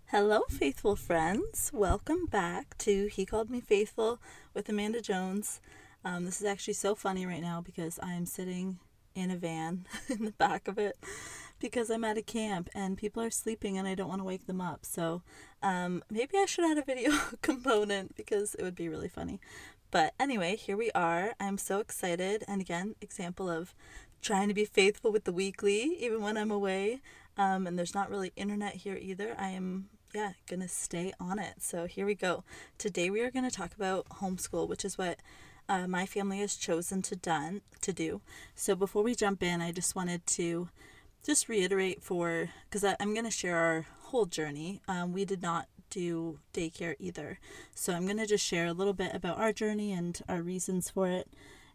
Hello, faithful friends. Welcome back to He Called Me Faithful with Amanda Jones. This is actually so funny right now because I'm sitting in a van in the back of it because I'm at a camp and people are sleeping and I don't want to wake them up. So maybe I should add a video component because it would be really funny. But anyway, here we are. I'm so excited. And again, example of trying to be faithful with the weekly, even when I'm away. And there's not really internet here either. I am gonna stay on it. So here we go. Today we are gonna talk about homeschool, which is what my family has chosen to do. So before we jump in, I just wanted to just reiterate because I'm gonna share our whole journey. We did not do daycare either, so I'm gonna just share a little bit about our journey and our reasons for it.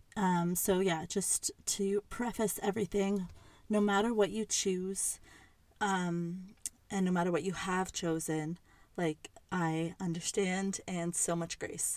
Just to preface everything, no matter what you choose, and no matter what you have chosen, like, I understand and so much grace.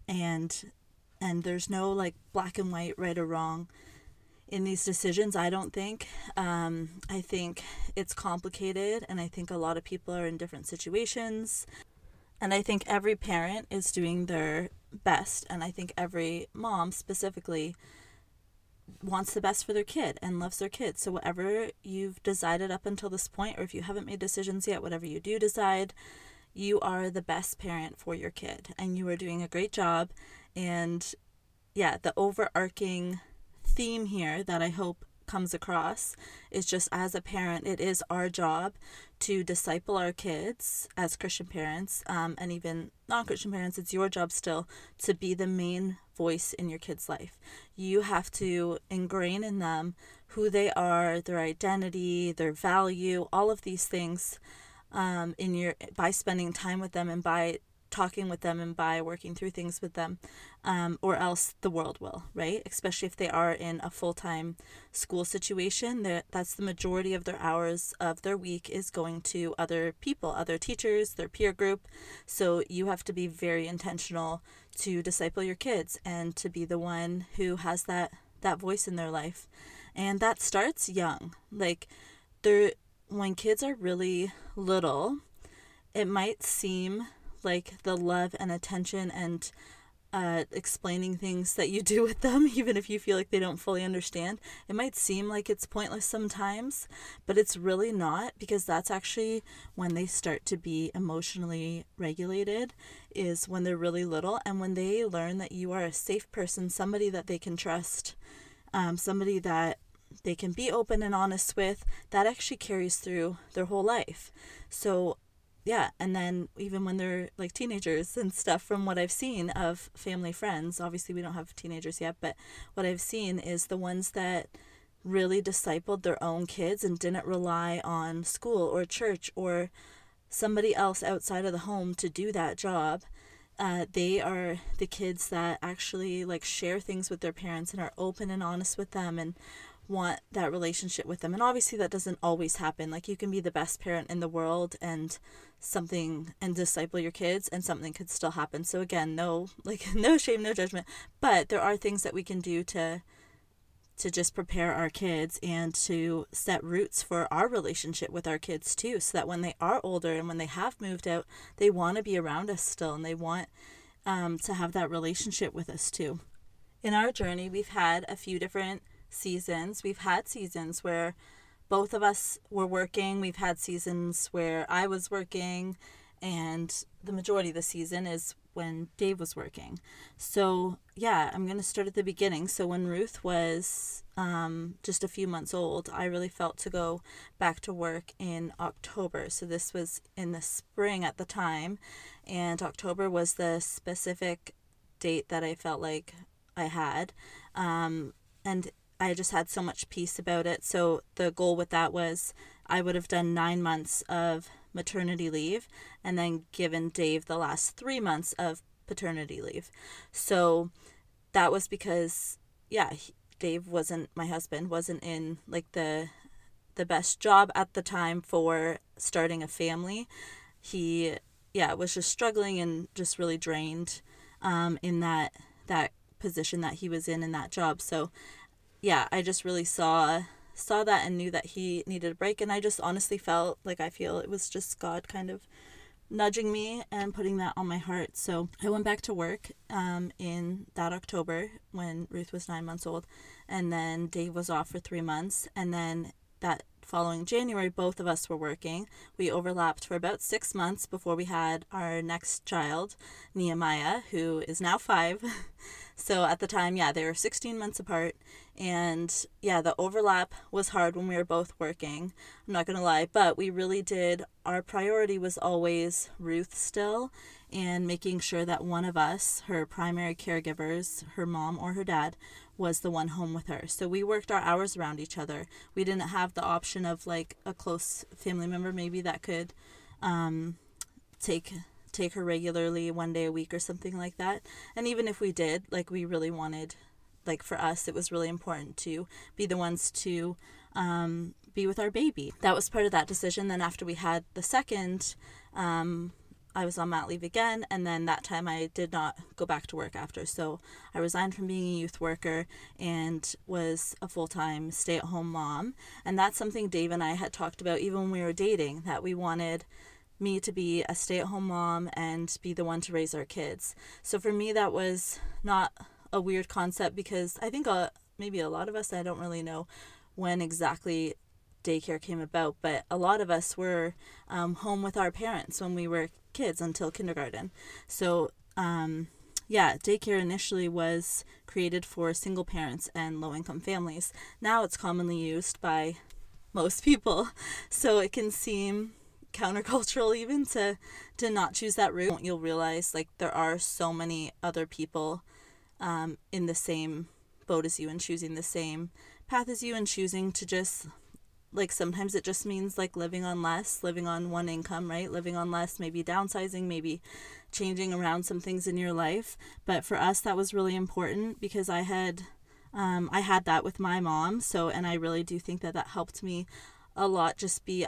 And there's no like black and white, right or wrong in these decisions, I don't think. I think it's complicated, and I think a lot of people are in different situations. And I think every parent is doing their best, and I think every mom specifically wants the best for their kid and loves their kid. So whatever you've decided up until this point, or if you haven't made decisions yet, whatever you do decide, you are the best parent for your kid and you are doing a great job. And yeah, the overarching theme here that I hope comes across is just, as a parent, it is our job to disciple our kids as Christian parents, and even non-Christian parents. It's your job still to be the main voice in your kid's life. You have to ingrain in them who they are, their identity, their value, all of these things, by spending time with them and by talking with them and by working through things with them, or else the world will, right? Especially if they are in a full-time school situation, that's the majority of their hours of their week is going to other people, other teachers, their peer group. So you have to be very intentional to disciple your kids and to be the one who has that voice in their life. And that starts young. Like, when kids are really little, it might seem like the love and attention and explaining things that you do with them, even if you feel like they don't fully understand, it might seem like it's pointless sometimes, but it's really not, because that's actually when they start to be emotionally regulated, is when they're really little, and when they learn that you are a safe person, somebody that they can trust, somebody that they can be open and honest with. That actually carries through their whole life. So yeah, and then even when they're like teenagers and stuff, from what I've seen of family friends, obviously we don't have teenagers yet, but what I've seen is the ones that really discipled their own kids and didn't rely on school or church or somebody else outside of the home to do that job. They are the kids that actually like share things with their parents and are open and honest with them and want that relationship with them. And obviously that doesn't always happen. Like, you can be the best parent in the world and disciple your kids and something could still happen. So again, no shame, no judgment, but there are things that we can do to just prepare our kids and to set roots for our relationship with our kids too, so that when they are older and when they have moved out, they want to be around us still, and they want to have that relationship with us too. In our journey, we've had a few different seasons. We've had seasons where both of us were working. We've had seasons where I was working, and the majority of the season is when Dave was working. So yeah, I'm going to start at the beginning. So when Ruth was just a few months old, I really felt to go back to work in October. So this was in the spring at the time, and October was the specific date that I felt like I had. And I just had so much peace about it. So the goal with that was I would have done 9 months of maternity leave and then given Dave the last 3 months of paternity leave. So that was because, Dave my husband wasn't in like the best job at the time for starting a family. He, was just struggling and just really drained in that position that he was in that job. So yeah, I just really saw that and knew that he needed a break. And I just honestly felt like, I feel it was just God kind of nudging me and putting that on my heart. So I went back to work in that October when Ruth was 9 months old, and then Dave was off for 3 months, and then that following January, both of us were working. We overlapped for about 6 months before we had our next child, Nehemiah, who is now 5. So at the time, yeah, they were 16 months apart. And yeah, the overlap was hard when we were both working. I'm not going to lie, but we really did. Our priority was always Ruth still, and making sure that one of us, her primary caregivers, her mom or her dad, was the one home with her. So we worked our hours around each other. We didn't have the option of like a close family member maybe that could take her regularly 1 day a week or something like that. And even if we did, like, we really wanted, like, for us, it was really important to be the ones to be with our baby. That was part of that decision. Then after we had the second, I was on mat leave again, and then that time I did not go back to work after. So I resigned from being a youth worker and was a full-time stay-at-home mom. And that's something Dave and I had talked about even when we were dating, that we wanted me to be a stay-at-home mom and be the one to raise our kids. So for me, that was not a weird concept, because I think maybe a lot of us, I don't really know when exactly daycare came about, but a lot of us were home with our parents when we were kids until kindergarten. So yeah, daycare initially was created for single parents and low-income families. Now it's commonly used by most people, so it can seem countercultural even to not choose that route. You'll realize, like, there are so many other people in the same boat as you and choosing the same path as you, and choosing to just, like, sometimes it just means like living on less, living on one income, right? Living on less, maybe downsizing, maybe changing around some things in your life. But for us, that was really important, because I had that with my mom. So, and I really do think that helped me a lot.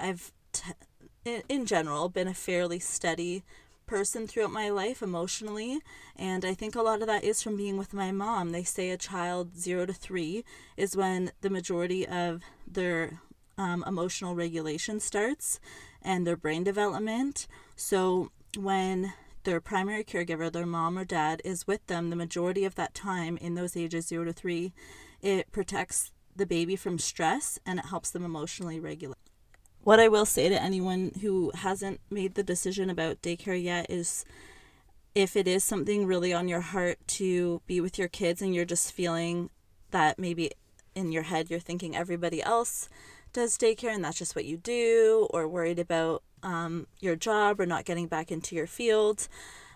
In general, been a fairly steady person throughout my life emotionally, and I think a lot of that is from being with my mom. They say a child 0 to 3 is when the majority of their emotional regulation starts and their brain development. So when their primary caregiver, their mom or dad, is with them the majority of that time in those ages 0 to 3, it protects the baby from stress and it helps them emotionally regulate. What I will say to anyone who hasn't made the decision about daycare yet is, if it is something really on your heart to be with your kids, and you're just feeling that maybe in your head you're thinking everybody else does daycare and that's just what you do, or worried about your job or not getting back into your field,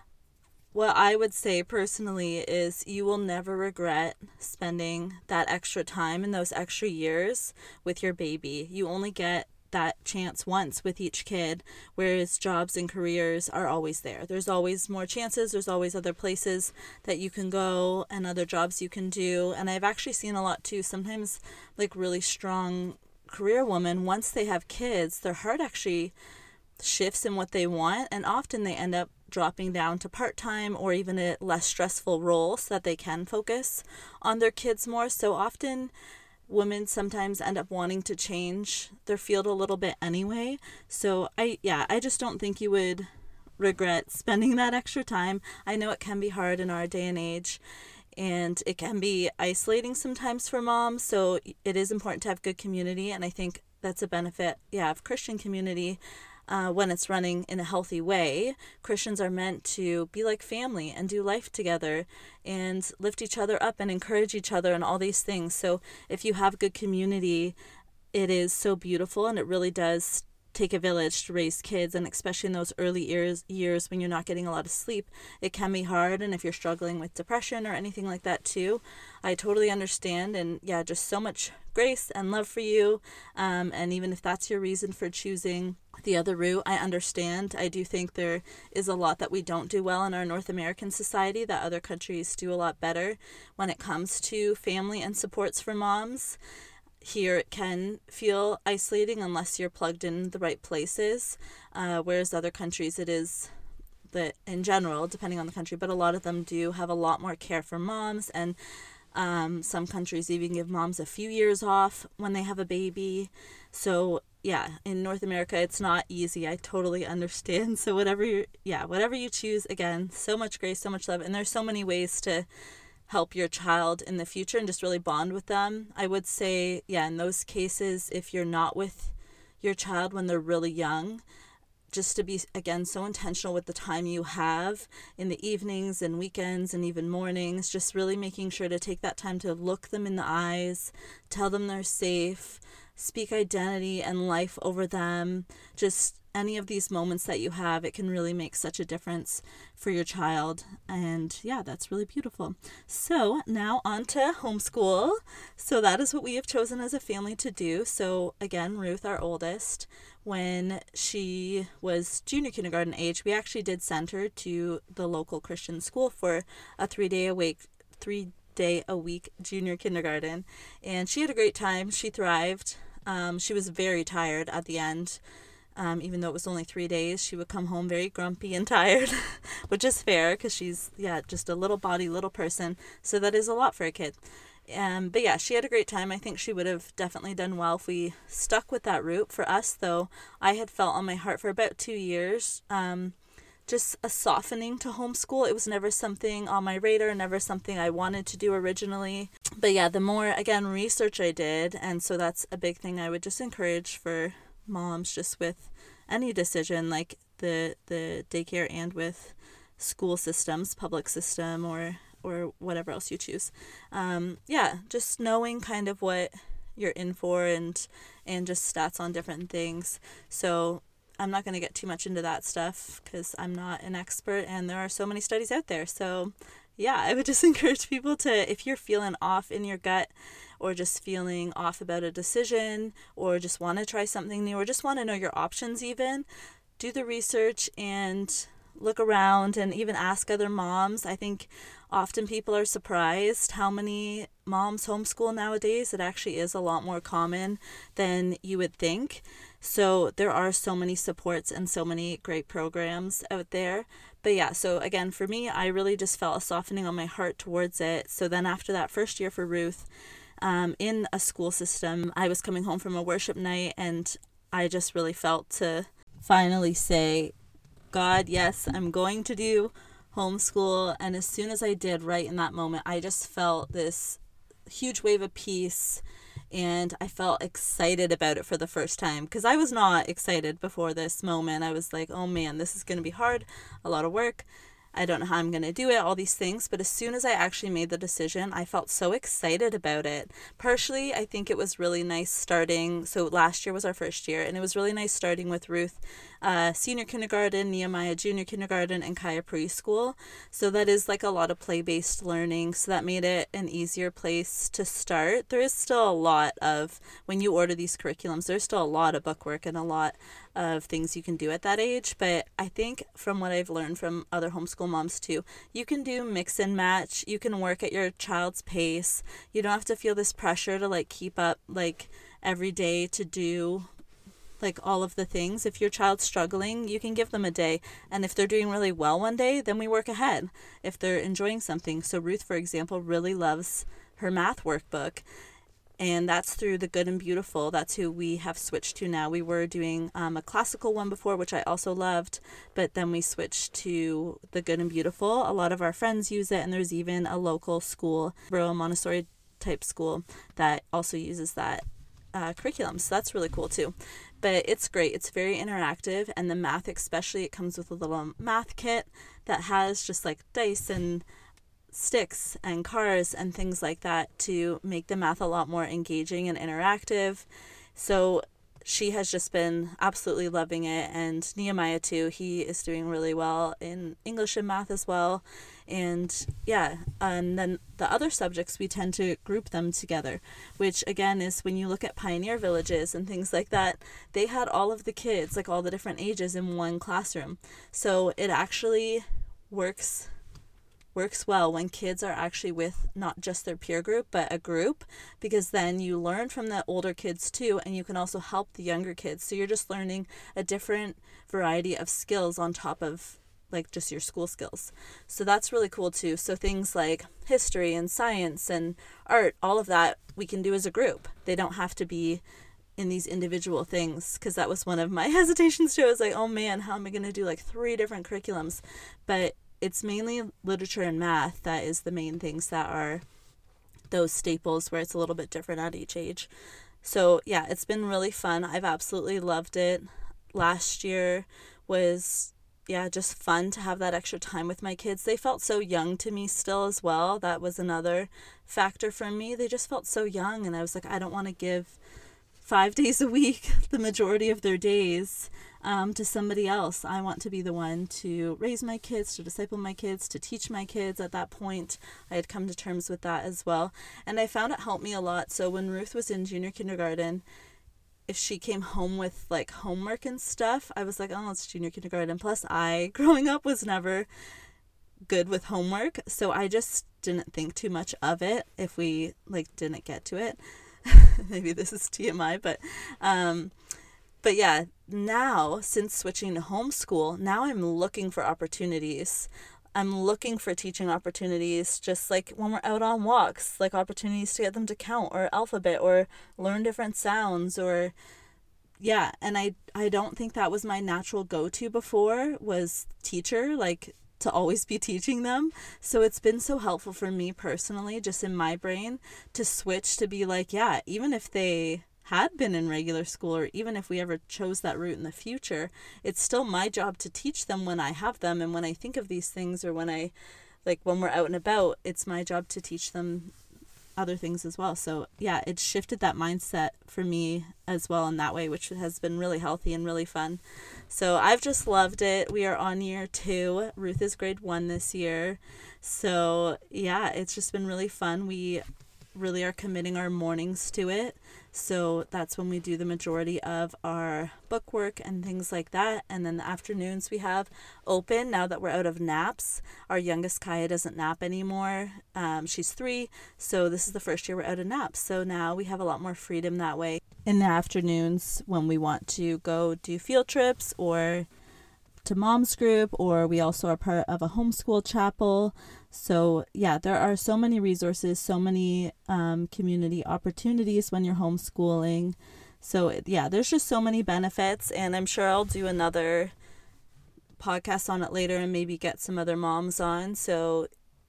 what I would say personally is you will never regret spending that extra time and those extra years with your baby. You only get that chance once with each kid, whereas jobs and careers are always there. There's always more chances. There's always other places that you can go and other jobs you can do. And I've actually seen a lot too. Sometimes, like, really strong career women, once they have kids, their heart actually shifts in what they want, and often they end up dropping down to part-time or even a less stressful role so that they can focus on their kids more. So often women sometimes end up wanting to change their field a little bit anyway. So I just don't think you would regret spending that extra time. I know it can be hard in our day and age, and it can be isolating sometimes for moms. So it is important to have good community, and I think that's a benefit, of Christian community. When it's running in a healthy way, Christians are meant to be like family and do life together and lift each other up and encourage each other and all these things. So if you have good community, it is so beautiful, and it really does take a village to raise kids, and especially in those early years when you're not getting a lot of sleep, it can be hard. And if you're struggling with depression or anything like that too, I totally understand. And just so much grace and love for you. And even if that's your reason for choosing the other route, I understand. I do think there is a lot that we don't do well in our North American society that other countries do a lot better when it comes to family and supports for moms. Here it can feel isolating unless you're plugged in the right places, whereas other countries it is that, in general, depending on the country, but a lot of them do have a lot more care for moms, and some countries even give moms a few years off when they have a baby. So yeah, in North America, it's not easy. I totally understand. So whatever you choose, again, so much grace, so much love. And there's so many ways to help your child in the future and just really bond with them. I would say, yeah, in those cases, if you're not with your child when they're really young, just to be, again, so intentional with the time you have in the evenings and weekends and even mornings, just really making sure to take that time to look them in the eyes, tell them they're safe, speak identity and life over them. Just any of these moments that you have, it can really make such a difference for your child. And yeah, that's really beautiful. So now on to homeschool. So that is what we have chosen as a family to do. So again, Ruth, our oldest, when she was junior kindergarten age, we actually did send her to the local Christian school for a 3-day a week junior kindergarten, and she had a great time. She thrived. She was very tired at the end. Even though it was only 3 days, she would come home very grumpy and tired, which is fair because she's, just a little body, little person. So that is a lot for a kid. But yeah, she had a great time. I think she would have definitely done well if we stuck with that route. For us, though, I had felt on my heart for about 2 years, just a softening to homeschool. It was never something on my radar, never something I wanted to do originally. But yeah, the more, again, research I did, and so that's a big thing I would just encourage for moms just with any decision, like the daycare and with school systems, public system, or whatever else you choose. Just knowing kind of what you're in for and just stats on different things. So I'm not going to get too much into that stuff because I'm not an expert and there are so many studies out there. So yeah, I would just encourage people to, if you're feeling off in your gut or just feeling off about a decision or just want to try something new or just want to know your options even, do the research and look around and even ask other moms. I think often people are surprised how many moms homeschool nowadays. It actually is a lot more common than you would think. So there are so many supports and so many great programs out there. But yeah, so again, for me, I really just felt a softening on my heart towards it. So then after that first year for Ruth, in a school system, I was coming home from a worship night and I just really felt to finally say, God, yes, I'm going to do homeschool. And as soon as I did, right in that moment, I just felt this huge wave of peace and I felt excited about it for the first time because I was not excited before this moment. I was like, oh man, this is going to be hard, a lot of work. I don't know how I'm going to do it, all these things. But as soon as I actually made the decision, I felt so excited about it. Partially, I think it was really nice starting. So last year was our first year, and it was really nice starting with Ruth senior kindergarten, Nehemiah junior kindergarten, and Kaya preschool. So that is like a lot of play-based learning. So that made it an easier place to start. There is still a lot of, when you order these curriculums, there's still a lot of bookwork and a lot of things you can do at that age. But I think from what I've learned from other homeschool moms too, you can do mix and match. You can work at your child's pace. You don't have to feel this pressure to like keep up like every day to do like all of the things. If your child's struggling, you can give them a day. And if they're doing really well one day, then we work ahead if they're enjoying something. So Ruth, for example, really loves her math workbook. And that's through the Good and Beautiful. That's who we have switched to now. We were doing a classical one before, which I also loved. But then we switched to the Good and Beautiful. A lot of our friends use it. And there's even a local school, rural Montessori type school, that also uses that curriculum. So that's really cool too. But it's great. It's very interactive. And the math especially, it comes with a little math kit that has just like dice and sticks and cars and things like that to make the math a lot more engaging and interactive. So she has just been absolutely loving it. And Nehemiah too, he is doing really well in English and math as well. And yeah, and then the other subjects, we tend to group them together, which again is when you look at pioneer villages and things like that, they had all of the kids, like all the different ages in one classroom. So it actually works well when kids are actually with not just their peer group, but a group, because then you learn from the older kids too, and you can also help the younger kids. So you're just learning a different variety of skills on top of like just your school skills. So that's really cool too. So things like history and science and art, all of that we can do as a group. They don't have to be in these individual things, because that was one of my hesitations too. I was like, oh man, how am I going to do like 3 different curriculums? But it's mainly literature and math that is the main things that are those staples where it's a little bit different at each age. So yeah, it's been really fun. I've absolutely loved it. Last year was just fun to have that extra time with my kids. They felt so young to me still as well. That was another factor for me. They just felt so young, and I was like, I don't want to give 5 days a week, the majority of their days, to somebody else. I want to be the one to raise my kids, to disciple my kids, to teach my kids. At that point, I had come to terms with that as well. And I found it helped me a lot. So when Ruth was in junior kindergarten, if she came home with like homework and stuff, I was like, oh, it's junior kindergarten. Plus, I, growing up, was never good with homework. So I just didn't think too much of it if we like didn't get to it. Maybe this is TMI, but yeah, now since switching to homeschool, now I'm looking for opportunities. I'm looking for teaching opportunities, just like when we're out on walks, like opportunities to get them to count or alphabet or learn different sounds or yeah. And I don't think that was my natural go-to before, was teacher, like to always be teaching them. So it's been so helpful for me personally, just in my brain, to switch to be like, yeah, even if they had been in regular school, or even if we ever chose that route in the future, it's still my job to teach them when I have them. And when I think of these things, or when we're out and about, it's my job to teach them other things as well. So yeah, it shifted that mindset for me as well in that way, which has been really healthy and really fun. So I've just loved it. We are on year 2. Ruth is grade 1 this year. So yeah, it's just been really fun. We really are committing our mornings to it. So that's when we do the majority of our book work and things like that. And then the afternoons we have open now that we're out of naps. Our youngest Kaya doesn't nap anymore. She's 3. So this is the first year we're out of naps. So now we have a lot more freedom that way in the afternoons when we want to go do field trips or to mom's group, or we also are part of a homeschool chapel. So yeah, there are so many resources, so many community opportunities when you're homeschooling. So yeah, there's just so many benefits, and I'm sure I'll do another podcast on it later and maybe get some other moms on so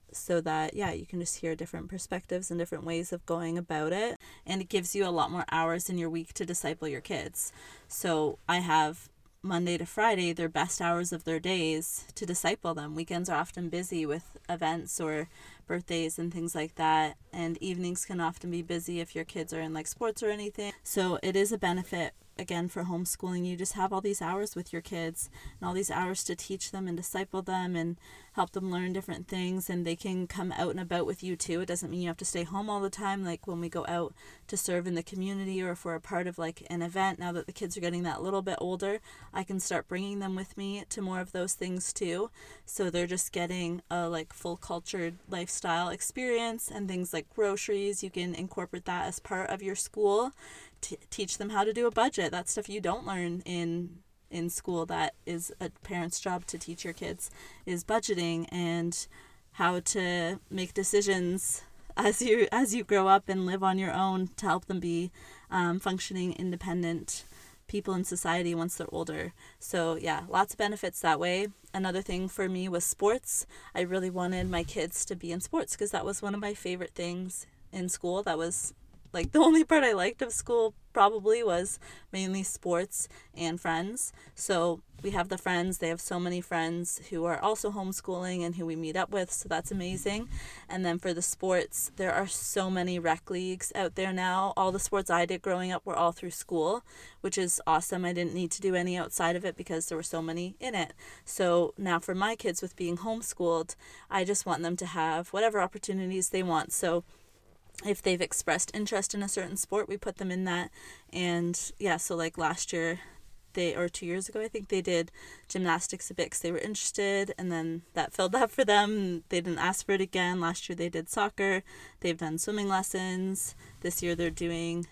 that you can just hear different perspectives and different ways of going about it. And it gives you a lot more hours in your week to disciple your kids. So I have Monday to Friday, their best hours of their days to disciple them. Weekends are often busy with events or birthdays and things like that, and evenings can often be busy if your kids are in like sports or anything. So it is a benefit, again, for homeschooling. You just have all these hours with your kids and all these hours to teach them and disciple them and help them learn different things, and they can come out and about with you too. It doesn't mean you have to stay home all the time. Like when we go out to serve in the community, or if we're a part of like an event, now that the kids are getting that little bit older, I can start bringing them with me to more of those things too. So they're just getting a like full cultured lifestyle experience, and things like groceries, you can incorporate that as part of your school. Teach them how to do a budget. That's stuff you don't learn in school. That is a parent's job to teach your kids, is budgeting and how to make decisions as you grow up and live on your own, to help them be functioning independent people in society once they're older. So yeah, lots of benefits that way. Another thing for me was sports. I really wanted my kids to be in sports because that was one of my favorite things in school. That was like the only part I liked of school, probably, was mainly sports and friends. So we have the friends. They have so many friends who are also homeschooling and who we meet up with. So that's amazing. And then for the sports, there are so many rec leagues out there now. All the sports I did growing up were all through school, which is awesome. I didn't need to do any outside of it because there were so many in it. So now for my kids, with being homeschooled, I just want them to have whatever opportunities they want. So if they've expressed interest in a certain sport, we put them in that. And yeah, so like last year, or 2 years ago, I think they did gymnastics a bit because they were interested, and then that filled up for them. They didn't ask for it again. Last year they did soccer. They've done swimming lessons. This year they're doing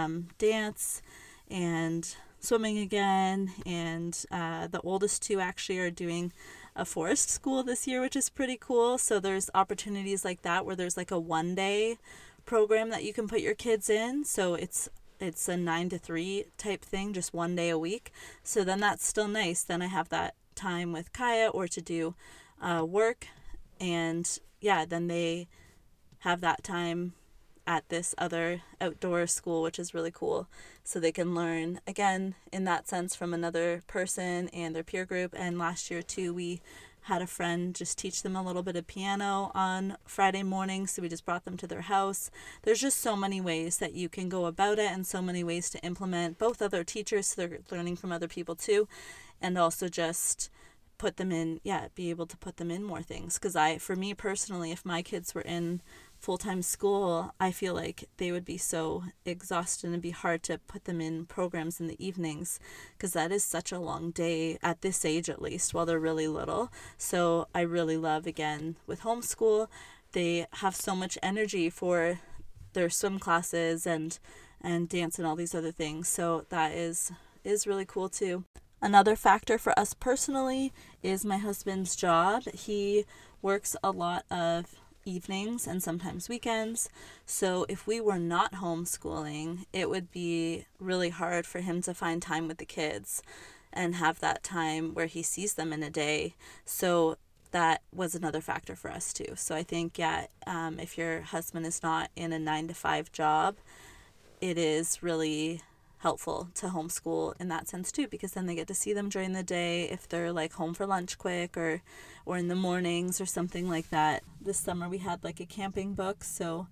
dance and swimming again. And the oldest 2 actually are doing a forest school this year, which is pretty cool. So there's opportunities like that where there's like a 1-day program that you can put your kids in. So it's it's a 9 to 3 type thing, just one day a week. So then that's still nice. Then I have that time with Kaya or to do work. And yeah, then they have that time at this other outdoor school, which is really cool. So they can learn, again, in that sense, from another person and their peer group. And last year, too, we had a friend just teach them a little bit of piano on Friday morning, so we just brought them to their house. There's just so many ways that you can go about it and so many ways to implement both other teachers, so they're learning from other people too, and also just put them in, be able to put them in more things. Because for me personally, if my kids were in full-time school, I feel like they would be so exhausted and it'd be hard to put them in programs in the evenings, because that is such a long day at this age, at least while they're really little. So I really love, again, with homeschool, they have so much energy for their swim classes and dance and all these other things. So that is really cool too. Another factor for us personally is my husband's job. He works a lot of evenings and sometimes weekends. So if we were not homeschooling, it would be really hard for him to find time with the kids and have that time where he sees them in a day. So that was another factor for us too. So I think, if your husband is not in a 9-to-5 job, it is really helpful to homeschool in that sense too, because then they get to see them during the day if they're like home for lunch quick or in the mornings or something like that. This summer we had like a camping book, so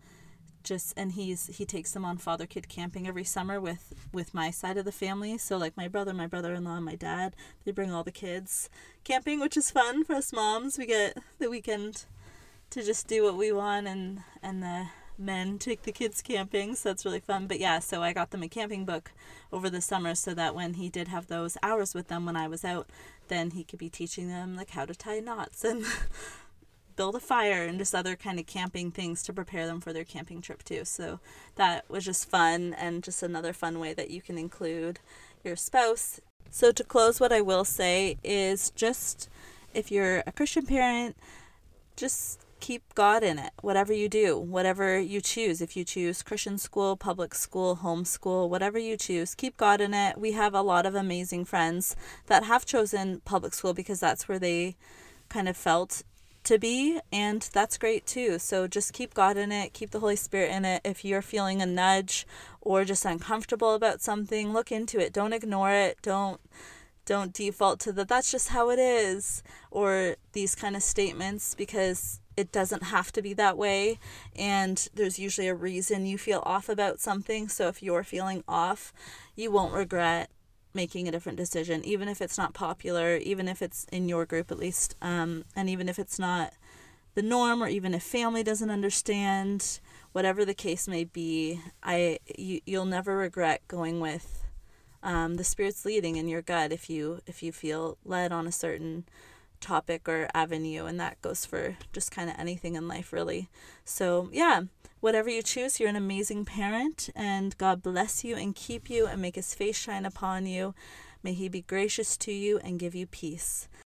he takes them on father kid camping every summer with my side of the family. So like my brother-in-law, and my dad, they bring all the kids camping, which is fun for us moms. We get the weekend to just do what we want, and the men take the kids camping, so that's really fun. But yeah, so I got them a camping book over the summer so that when he did have those hours with them when I was out, then he could be teaching them like how to tie knots and build a fire and just other kind of camping things to prepare them for their camping trip too. So that was just fun, and just another fun way that you can include your spouse. So to close, what I will say is, just if you're a Christian parent, just keep God in it. Whatever you do, whatever you choose, if you choose Christian school, public school, homeschool, whatever you choose, keep God in it. We have a lot of amazing friends that have chosen public school because that's where they kind of felt to be, and that's great too. So just keep God in it, keep the Holy Spirit in it. If you're feeling a nudge or just uncomfortable about something, look into it. Don't ignore it. Don't default to that's just how it is, or these kind of statements, because it doesn't have to be that way, and there's usually a reason you feel off about something. So if you're feeling off, you won't regret making a different decision, even if it's not popular, even if it's in your group at least, and even if it's not the norm, or even if family doesn't understand, whatever the case may be, you'll never regret going with the Spirit's leading in your gut if you feel led on a certain topic or avenue, and that goes for just kind of anything in life, really. So yeah, whatever you choose, you're an amazing parent, and God bless you and keep you and make his face shine upon you. May he be gracious to you and give you peace.